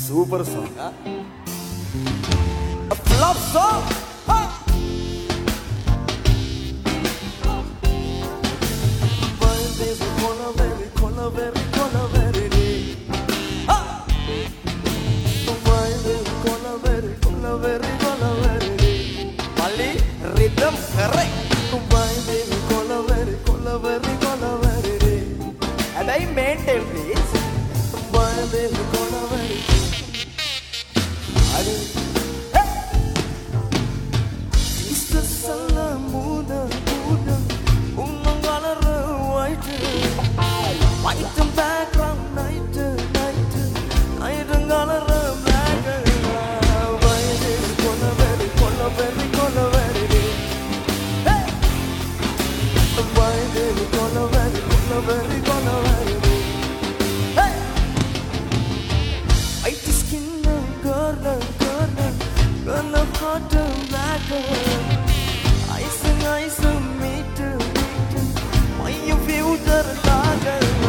Super song, huh? A flop song, huh? Rhythm correct. And I maintain please. White and background night, night, night and color black. White skin, girl, hot and black. Ice and meet. Why you feel the dark?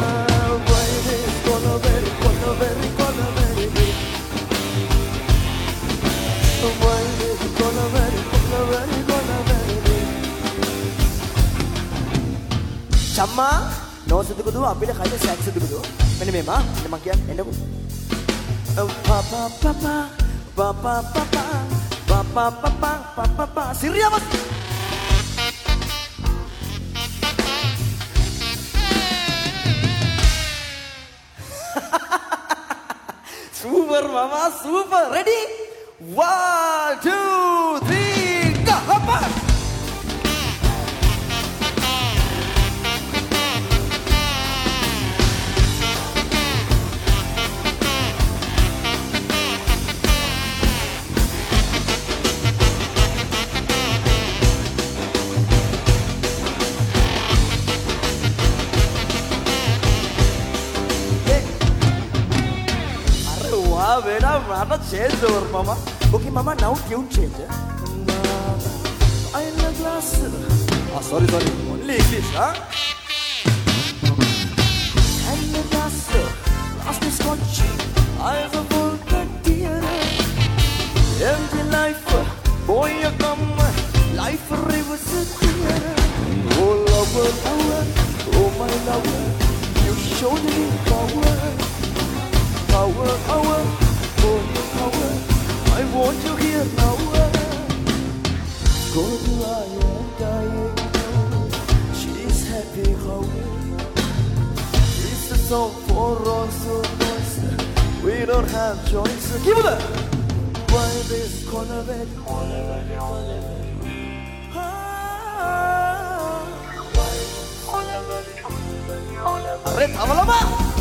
Chamma, no sedukudu, apile kaya sex sedukudu. Mene mema, mene makian, endaku. Papa, papa, papa, papa, papa, papa, papa, Syria mas. Super mama, super. Ready? 1, 2, 3, go! Hoppa! Beta, mama change over, mama. Okay, mama, now tune change. I love glass. Oh, sorry, only English, huh? And the glass, last is scotch. I've a full tear. Empty life, boy, you come. Life rivers a tear. Oh, lover, oh, my lover, you showed me power. Power, power, oh, power, I want you here now. Go to I am dying, she's happy how. It's a song for us, we don't have choice. Give it up! Why this corner bed? Arre, lama-lama!